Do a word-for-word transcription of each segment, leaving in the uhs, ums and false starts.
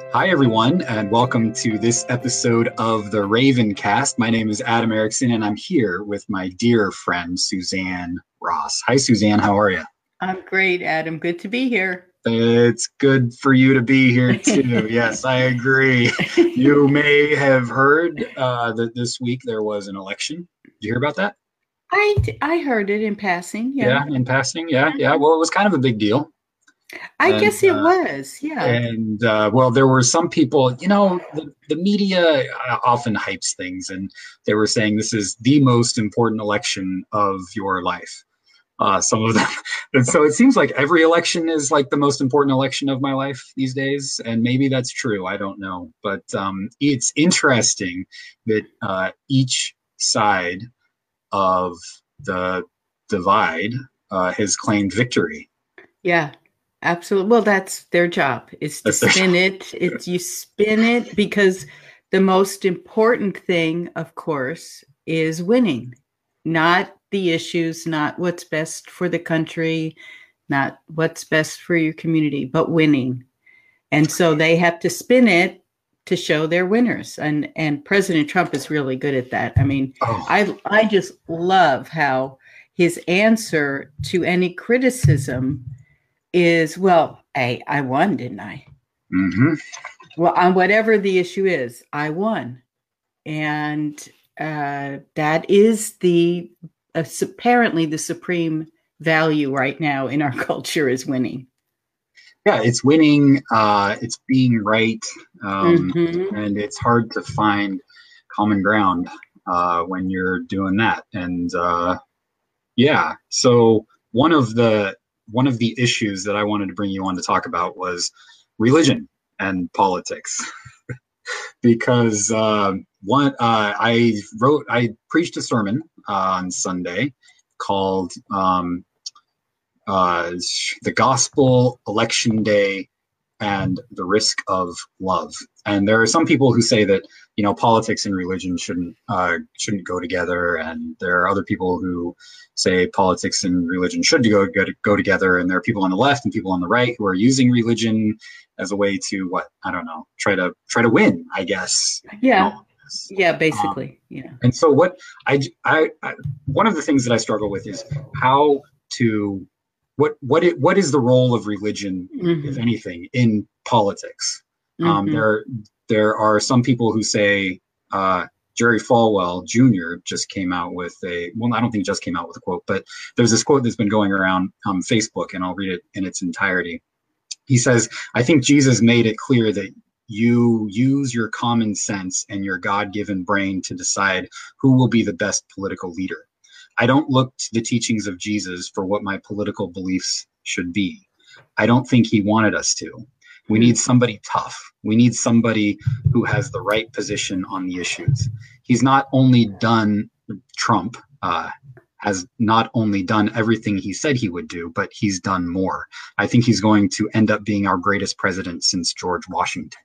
Hi, everyone, and welcome to this episode of the Ravencast. My name is Adam Erickson, and I'm here with my dear friend, Suzanne Ross. Hi, Suzanne. How are you? I'm great, Adam. Good to be here. It's good for you to be here, too. Yes, I agree. You may have heard uh, that this week there was an election. Did you hear about that? I, I heard it in passing. Yeah. Yeah, in passing. Yeah, yeah. Well, it was kind of a big deal. I And, guess it uh, was. Yeah. And, uh, well, there were some people, you know, the, the media uh, often hypes things, and they were saying this is the most important election of your life. Uh, some of them. And so it seems like every election is like the most important election of my life these days. And maybe that's true. I don't know. But um, it's interesting that uh, each side of the divide uh, has claimed victory. Yeah. Absolutely. Well, that's their job, is to That's their spin job. it. It's you spin it because the most important thing, of course, is winning, not the issues, not what's best for the country, not what's best for your community, but winning. And so they have to spin it to show they're winners. And and President Trump is really good at that. I mean, Oh, I I just love how his answer to any criticism is, well, I, I won, didn't I? mm-hmm. Well, on whatever the issue is, I won. And uh, that is the, uh, apparently the supreme value right now in our culture is winning. Yeah, it's winning. Uh, it's being right. Um, Mm-hmm. and it's hard to find common ground uh, when you're doing that. And uh, yeah, so one of the one of the issues that I wanted to bring you on to talk about was religion and politics, because uh, one uh, I wrote I preached a sermon uh, on Sunday called um, uh, "The Gospel, Election Day, and the Risk of Love." And there are some people who say that, you know, politics and religion shouldn't uh, shouldn't go together, and there are other people who say politics and religion should go, go go together. And there are people on the left and people on the right who are using religion as a way to, what, I don't know, try to try to win, I guess. Yeah. Yeah, Um, basically. Yeah. and so what I, I, I one of the things that I struggle with is how to what what it, what is the role of religion, Mm-hmm. if anything, in politics? Um, Mm-hmm. there there are some people who say uh, Jerry Falwell Junior just came out with a well, I don't think just came out with a quote, but there's this quote that's been going around um, Facebook, and I'll read it in its entirety. He says, "I think Jesus made it clear that you use your common sense and your God-given brain to decide who will be the best political leader. I don't look to the teachings of Jesus for what my political beliefs should be. I don't think he wanted us to. We need somebody tough. We need somebody who has the right position on the issues. He's not only done, Trump uh, has not only done everything he said he would do, but he's done more. I think he's going to end up being our greatest president since George Washington."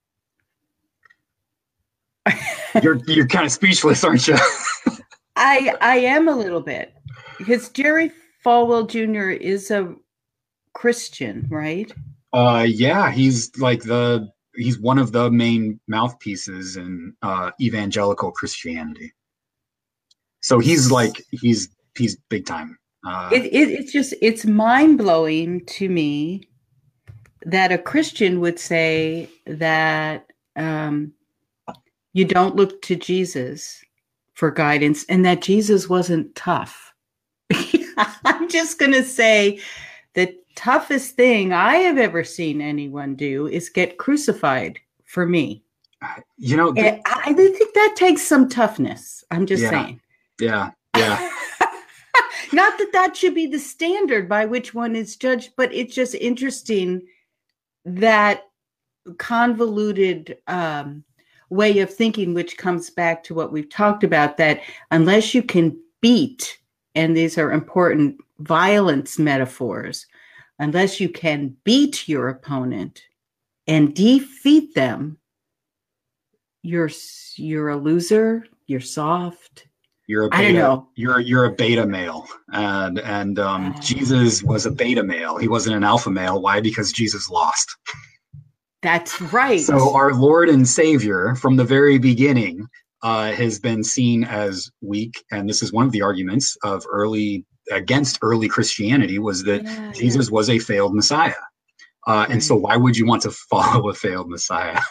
You're you're kind of speechless, aren't you? I I am a little bit, because Jerry Falwell Junior is a Christian, right? Uh, yeah, he's like the he's one of the main mouthpieces in uh, evangelical Christianity. So he's like he's he's big time. Uh, It, it it's just it's mind blowing to me that a Christian would say that um, you don't look to Jesus for guidance, and that Jesus wasn't tough. I'm just going to say the toughest thing I have ever seen anyone do is get crucified for me. you know, th- And I, I think that takes some toughness. I'm just Yeah. saying. yeah, yeah. Not that that should be the standard by which one is judged, but it's just interesting that convoluted um, way of thinking, which comes back to what we've talked about, that unless you can beat, and these are important violence metaphors, unless you can beat your opponent and defeat them, you're you're a loser, you're soft. You're a I don't beta. know. You're you're a beta male, and and um, Jesus was a beta male. He wasn't an alpha male. Why? Because Jesus lost. That's right. So our Lord and Savior from the very beginning uh, has been seen as weak. And this is one of the arguments of early against early Christianity, was that Yeah, Jesus yeah. was a failed Messiah. Uh, Right. And so why would you want to follow a failed Messiah?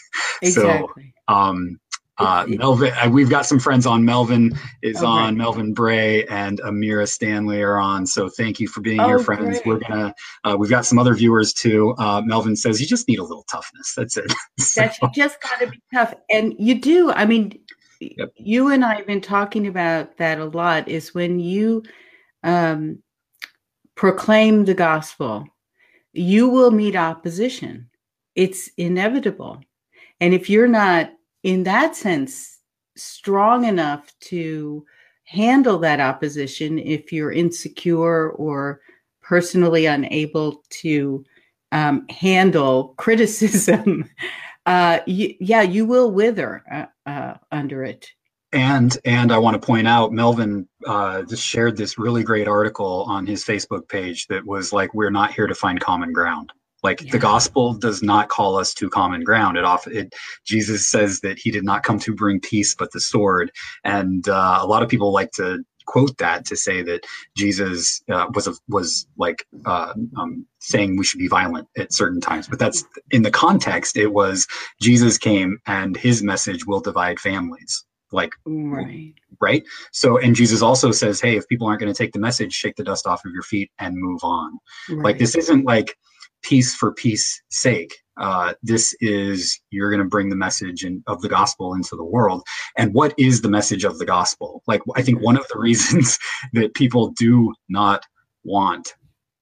So Exactly. um, uh, It's it, Melvin, uh, we've got some friends on. Melvin is oh, on. great. Melvin Bray and Amira Stanley are on. So thank you for being here, Oh, friends. We're great. gonna. Uh, we've got some other viewers too. Uh, Melvin says you just need a little toughness. That's it. So, That you just got to be tough. And you do. I mean, yep. you and I have been talking about that a lot, is when you um, proclaim the gospel, you will meet opposition. It's inevitable. And if you're not, in that sense, strong enough to handle that opposition, if you're insecure or personally unable to um, handle criticism, uh, you, yeah, you will wither uh, uh, under it. And and I want to point out, Melvin uh, just shared this really great article on his Facebook page that was like, "We're not here to find common ground." Like Yeah. the gospel does not call us to common ground. It often it, Jesus says that he did not come to bring peace but the sword, and uh, a lot of people like to quote that to say that Jesus uh, was a, was like uh, um, saying we should be violent at certain times. But that's in the context. It was Jesus came and his message will divide families. Like, right. Right. So, and Jesus also says, hey, if people aren't going to take the message, shake the dust off of your feet and move on. Right. Like, this isn't like peace for peace sake. Uh, this is, you're going to bring the message in, of the gospel into the world. And what is the message of the gospel? Like, I think one of the reasons that people do not want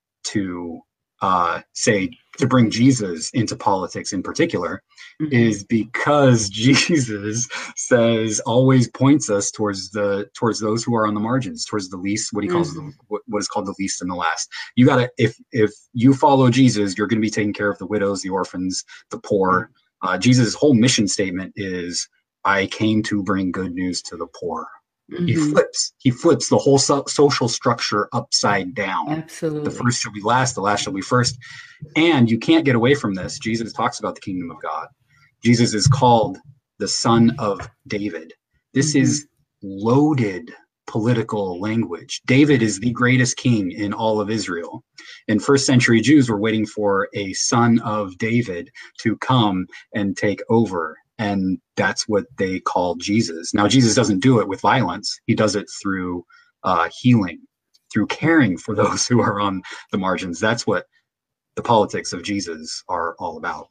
to uh, say, to bring Jesus into politics in particular, mm-hmm. is because Jesus says, always points us towards the towards those who are on the margins, towards the least, what he calls mm-hmm. the, what, what is called the least and the last. You gotta, if if you follow Jesus, you're going to be taking care of the widows, the orphans, the poor. Uh, Jesus' whole mission statement is, I came to bring good news to the poor. Mm-hmm. He flips. He flips the whole so- social structure upside down. Absolutely. The first shall be last. The last shall be first. And you can't get away from this. Jesus talks about the kingdom of God. Jesus is called the Son of David. This mm-hmm. is loaded political language. David is the greatest king in all of Israel. And first century Jews were waiting for a son of David to come and take over. And that's what they call Jesus. Now, Jesus doesn't do it with violence. He does it through uh, healing, through caring for those who are on the margins. That's what the politics of Jesus are all about.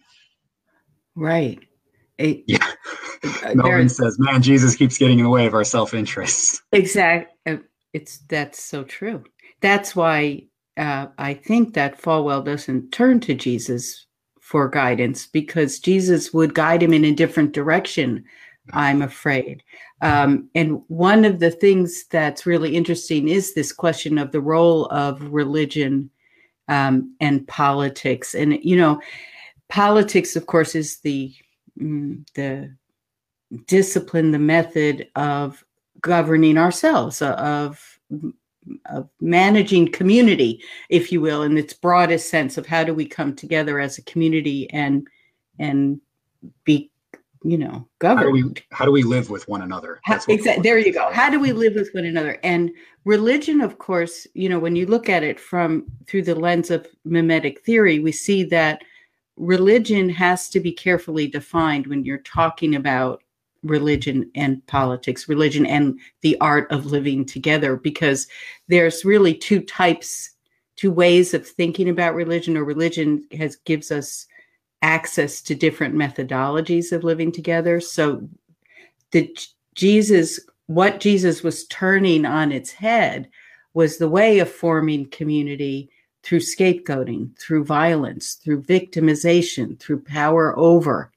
Right. It, yeah. Melvin says, man, Jesus keeps getting in the way of our self-interest. Exactly. It's, that's so true. That's why uh, I think that Falwell doesn't turn to Jesus for guidance, because Jesus would guide him in a different direction, I'm afraid. Um, and one of the things that's really interesting is this question of the role of religion um, and politics. And, you know, politics, of course, is the mm, the discipline, the method of governing ourselves, of of managing community, if you will, in its broadest sense of how do we come together as a community and and be, you know, governed. How do we, how do we live with one another? How, exactly. There you go. How do we live with one another? And religion, of course, you know, when you look at it from through the lens of mimetic theory, we see that religion has to be carefully defined when you're talking about religion and politics, religion and the art of living together, because there's really two types, two ways of thinking about religion, or religion has gives us access to different methodologies of living together. So the Jesus, what Jesus was turning on its head was the way of forming community through scapegoating, through violence, through victimization, through power over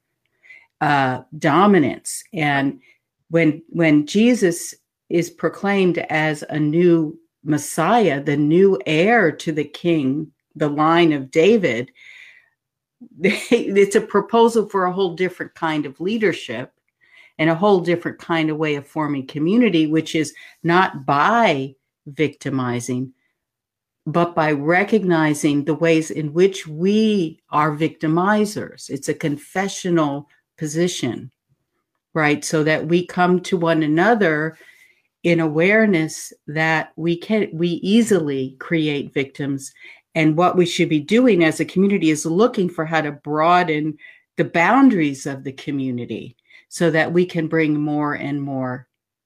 Uh, dominance. And when when Jesus is proclaimed as a new Messiah, the new heir to the king, the line of David, it's a proposal for a whole different kind of leadership and a whole different kind of way of forming community, which is not by victimizing, but by recognizing the ways in which we are victimizers. It's a confessional position, right? So that we come to one another in awareness that we can, we easily create victims. And what we should be doing as a community is looking for how to broaden the boundaries of the community so that we can bring more and more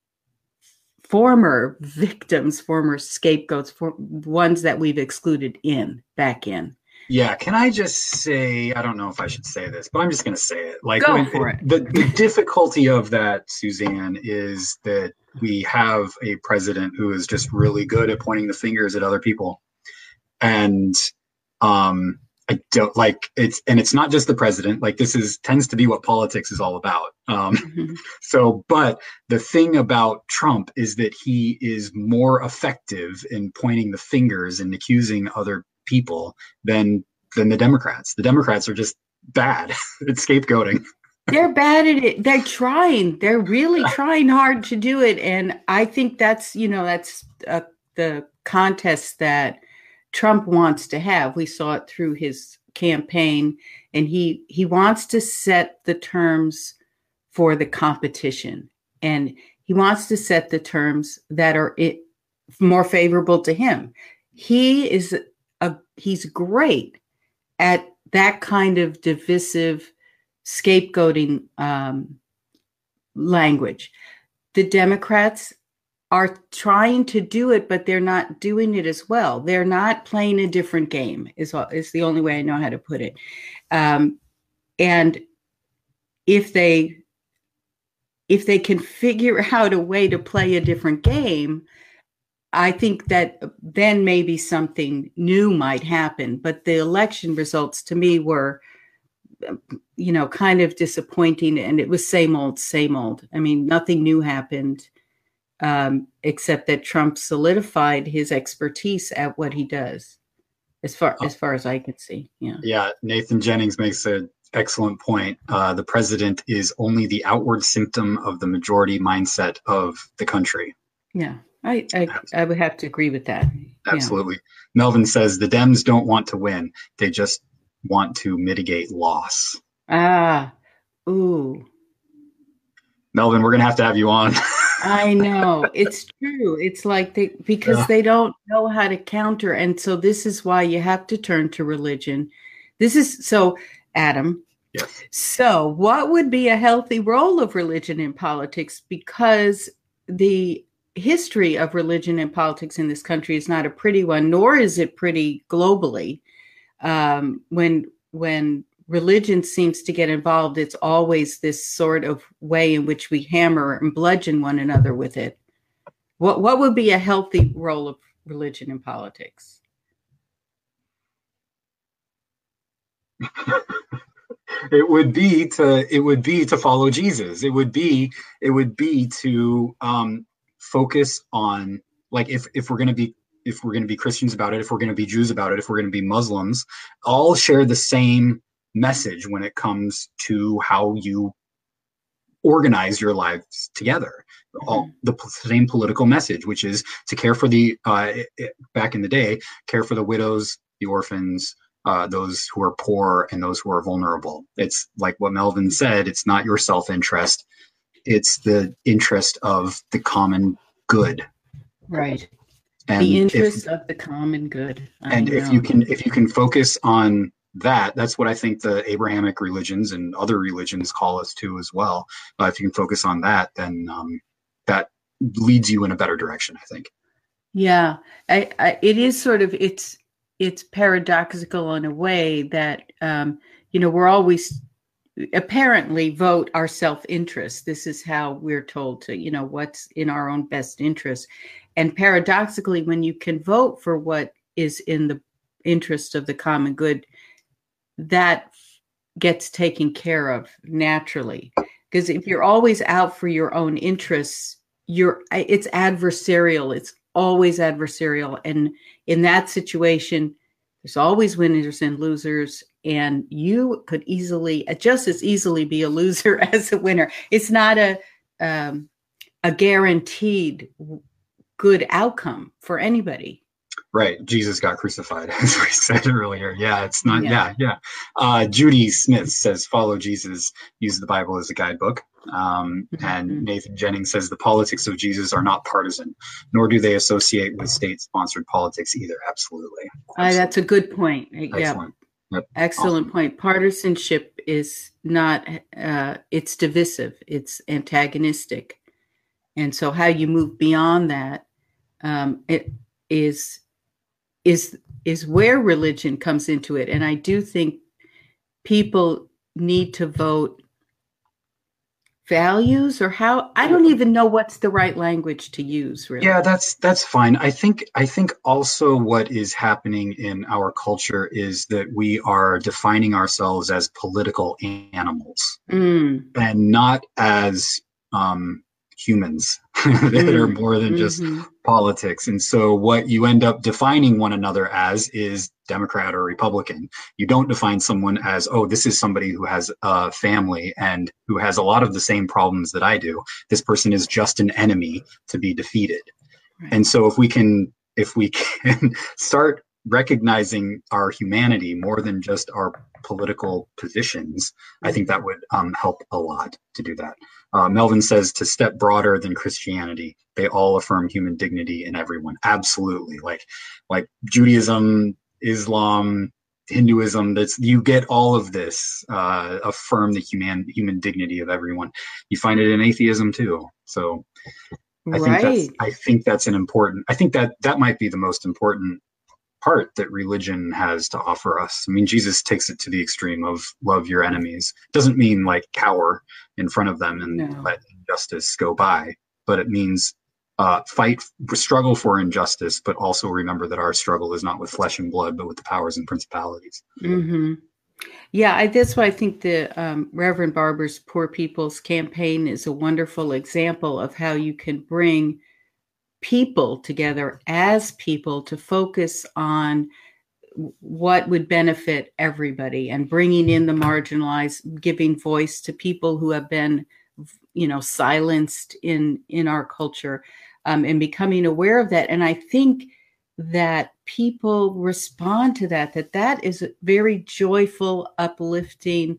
former victims, former scapegoats, for ones that we've excluded in, back in. Yeah, can I just say, I don't know if I should say this, but I'm just going to say it. Like, Go when, for it. The, the difficulty of that, Suzanne, is that we have a president who is just really good at pointing the fingers at other people. And um, I don't like it's, and it's not just the president, like this is tends to be what politics is all about. Um, mm-hmm. So, but the thing about Trump is that he is more effective in pointing the fingers and accusing other people than than the Democrats. The Democrats are just bad at scapegoating. They're bad at it. They're trying. They're really trying hard to do it. And I think that's, you know, that's uh, the contest that Trump wants to have. We saw it through his campaign, and he he wants to set the terms for the competition, and he wants to set the terms that are it, more favorable to him. He is a he's great at that kind of divisive scapegoating um, language. The Democrats are trying to do it, but they're not doing it as well. They're not playing a different game, is, is the only way I know how to put it. Um, and if they if they can figure out a way to play a different game, I think that then maybe something new might happen. But the election results to me were, you know, kind of disappointing, and it was same old, same old. I mean, nothing new happened. Um, except that Trump solidified his expertise at what he does, as far as far as I can see. Yeah. Yeah. Nathan Jennings makes an excellent point. Uh, the president is only the outward symptom of the majority mindset of the country. Yeah, I I, I would have to agree with that. Absolutely. Yeah. Melvin says the Dems don't want to win; they just want to mitigate loss. Ah, ooh. Melvin, we're gonna have to have you on. I know, it's true. It's like they because yeah. they don't know how to counter. And so this is why you have to turn to religion. This is so, Adam. Yes. So what would be a healthy role of religion in politics? Because the history of religion and politics in this country is not a pretty one, nor is it pretty globally. Um, when when religion seems to get involved, it's always this sort of way in which we hammer and bludgeon one another with it. What what would be a healthy role of religion in politics? It would be to it would be to follow Jesus. It would be it would be to um, focus on, like, if if we're going to be if we're going to be Christians about it, if we're going to be Jews about it, if we're going to be Muslims, all share the same message when it comes to how you organize your lives together. Mm-hmm. All the p- same political message, which is to care for the uh, it, back in the day, care for the widows, the orphans, uh, those who are poor, and those who are vulnerable. It's like what Melvin said. It's not your self-interest; it's the interest of the common good. Right. And the interest if, of the common good. I and know. if you can, if you can focus on that, that's what I think the Abrahamic religions and other religions call us to as well. Uh, if you can focus on that, then um, that leads you in a better direction, I think. Yeah, I, I, it is sort of, it's it's paradoxical in a way that, um, you know, we're always apparently vote our self-interest. This is how we're told to, you know, what's in our own best interest. And paradoxically, when you can vote for what is in the interest of the common good, that gets taken care of naturally. Because if you're always out for your own interests, you're it's adversarial. It's always adversarial. And in that situation, there's always winners and losers. And you could easily, just as easily be a loser as a winner. It's not a um, a guaranteed good outcome for anybody. Right. Jesus got crucified, as we said earlier. Yeah, it's not, Yeah. yeah, yeah. Uh, Judy Smith says, follow Jesus, use the Bible as a guidebook. Um, and Mhm. Nathan Jennings says, the politics of Jesus are not partisan, nor do they associate with state sponsored politics either. Absolutely. Uh, Absolutely. that's a good point. Yeah. Excellent. Yep. Excellent Awesome. point. Partisanship is not, uh, it's divisive, it's antagonistic. And so how you move beyond that um, it is is is where religion comes into it. And I do think people need to vote values, or how, I don't even know what's the right language to use, really. Yeah, that's that's fine. I think I think also what is happening in our culture is that we are defining ourselves as political animals Mm, and not as um, humans that are mm, more than just mhm. politics. And so what you end up defining one another as is Democrat or Republican. You don't define someone as, oh, this is somebody who has a family and who has a lot of the same problems that I do. This person is just an enemy to be defeated. Right. And so if we can if we can start recognizing our humanity more than just our political positions, I think that would um, help a lot to do that. Uh, Melvin says to step broader than Christianity. They all affirm human dignity in everyone. Absolutely. Like, like Judaism, Islam, Hinduism, that's, you get all of this, uh, affirm the human, human dignity of everyone. You find it in atheism too. So I think that's, Right. I think that's an important, I think that that might be the most important part that religion has to offer us. I mean, Jesus takes it to the extreme of love your enemies. Doesn't mean like cower in front of them and No. let injustice go by, but it means uh, fight, struggle for injustice, but also remember that our struggle is not with flesh and blood, but with the powers and principalities. Mm-hmm. Yeah, I, that's why I think the um, Reverend Barber's Poor People's Campaign is a wonderful example of how you can bring people together as people to focus on what would benefit everybody, and bringing in the marginalized, giving voice to people who have been, you know, silenced in in our culture, um, and becoming aware of that. And I think that people respond to that, that that is a very joyful, uplifting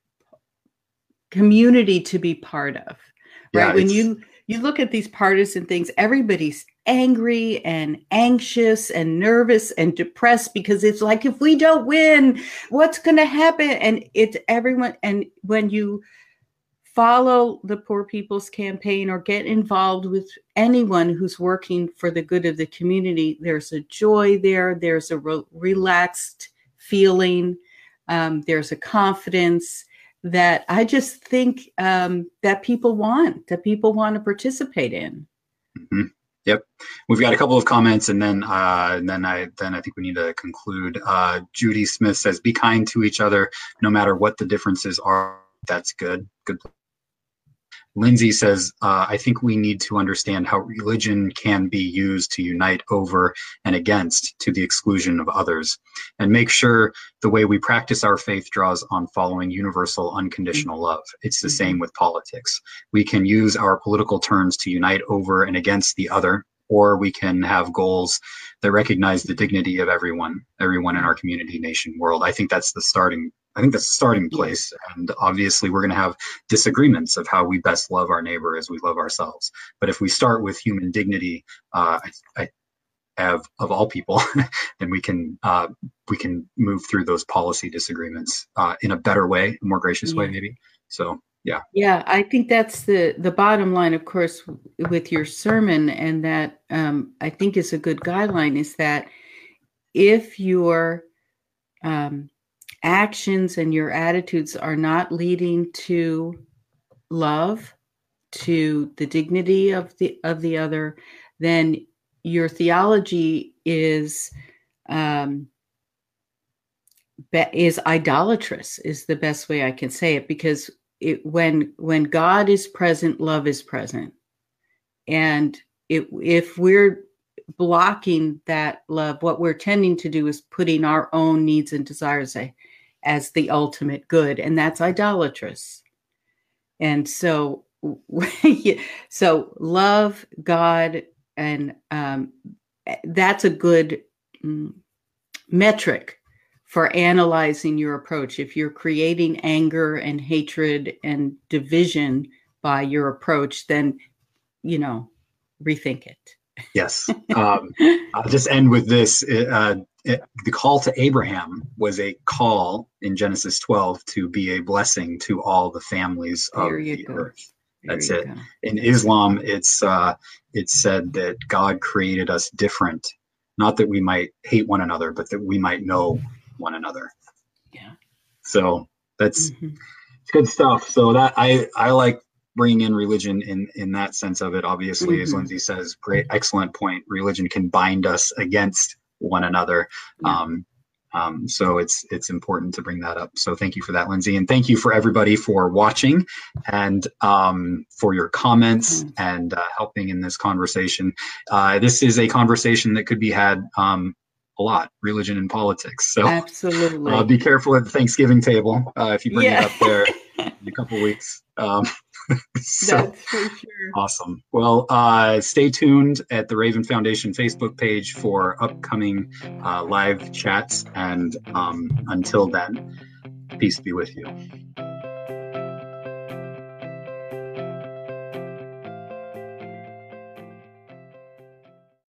community to be part of, right? Yeah, When it's you you look at these partisan things, everybody's angry and anxious and nervous and depressed because it's like, if we don't win, what's going to happen? And it's everyone. And when you follow the Poor People's Campaign or get involved with anyone who's working for the good of the community, there's a joy there. There's a re- relaxed feeling. Um, there's a confidence that I just think um, that people want, that people want to participate in. mm-hmm. Yep, we've got a couple of comments, and then uh, and then I then I think we need to conclude. Uh, Judy Smith says, "Be kind to each other, no matter what the differences are." That's good. Good. Lindsay says, uh, I think we need to understand how religion can be used to unite over and against to the exclusion of others, and make sure the way we practice our faith draws on following universal unconditional love. It's the same with politics. We can use our political terms to unite over and against the other, or we can have goals that recognize the dignity of everyone, everyone in our community, nation, world. I think that's the starting I think that's the starting place. And obviously we're going to have disagreements of how we best love our neighbor as we love ourselves. But if we start with human dignity, uh, I, I have of all people, then we can uh, we can move through those policy disagreements uh, in a better way, a more gracious Yeah. way, maybe. So, yeah. Yeah, I think that's the the bottom line, of course, with your sermon, and that um, I think is a good guideline, is that if your um, actions and your attitudes are not leading to love, to the dignity of the of the other, then your theology is um, be- is idolatrous, is the best way I can say it, because it, when when God is present, love is present, and it, if we're blocking that love, what we're tending to do is putting our own needs and desires as the ultimate good, and that's idolatrous. And so so love God, and um, that's a good mm, metric for analyzing your approach. If you're creating anger and hatred and division by your approach, then, you know, rethink it. Yes. Um, I'll just end with this. Uh, it, the call to Abraham was a call in Genesis twelve to be a blessing to all the families of the go. earth. There That's it. Go. In Islam, it's uh, it's said that God created us different, not that we might hate one another, but that we might know one another. Yeah. So that's mm-hmm. good stuff. So that I I like bringing in religion in in that sense of it. Obviously, mm-hmm. as Lindsay says, great, excellent point. Religion can bind us against one another. Yeah. Um, um, so it's it's important to bring that up. So thank you for that, Lindsay, and thank you for everybody for watching and um, for your comments mm-hmm. and uh, helping in this conversation. Uh, this is a conversation that could be had um, a lot, religion and politics. So absolutely, uh, be careful at the Thanksgiving table uh, if you bring yeah. it up there in a couple weeks. Um, so, that's for sure. Awesome. Well, uh, stay tuned at the Raven Foundation Facebook page for upcoming uh, live chats. And um, until then, peace be with you.